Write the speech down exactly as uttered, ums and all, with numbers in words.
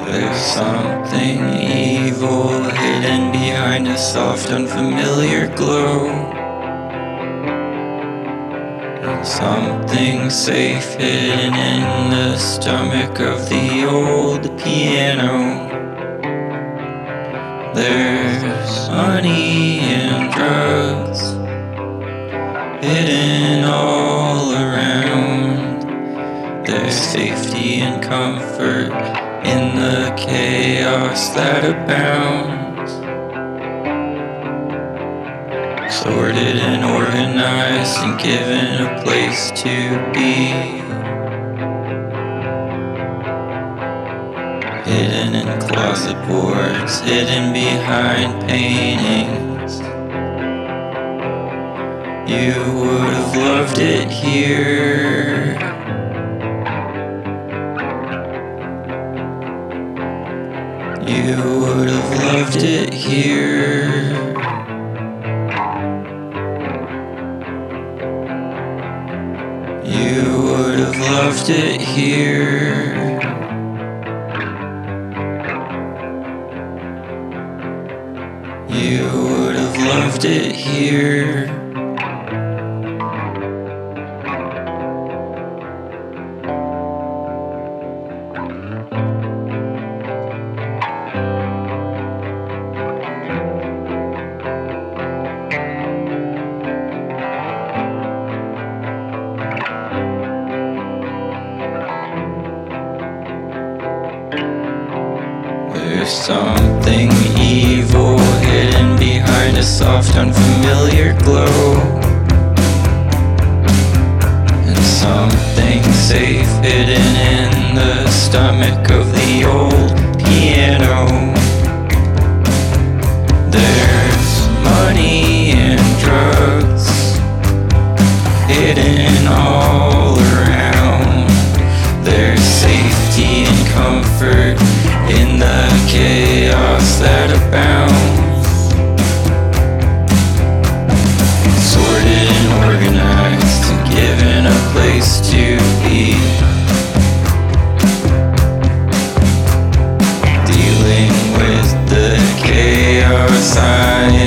There's something evil hidden behind a soft, unfamiliar glow. And something safe hidden in the stomach of the old piano. There's money and drugs hidden all around. There's safety and comfort in the chaos that abounds. Sorted and organized and given a place to be. Hidden in closet boards, hidden behind paintings. You would have loved it here. You would have loved it here. You would have loved it here. You would have loved it here. There's something evil hidden behind a soft, unfamiliar glow. And something safe hidden in the stomach of the old piano. There's money and drugs hidden all around. There's safety and comfort in the chaos that abounds. Sorted and organized and given a place to be. Dealing with the chaos I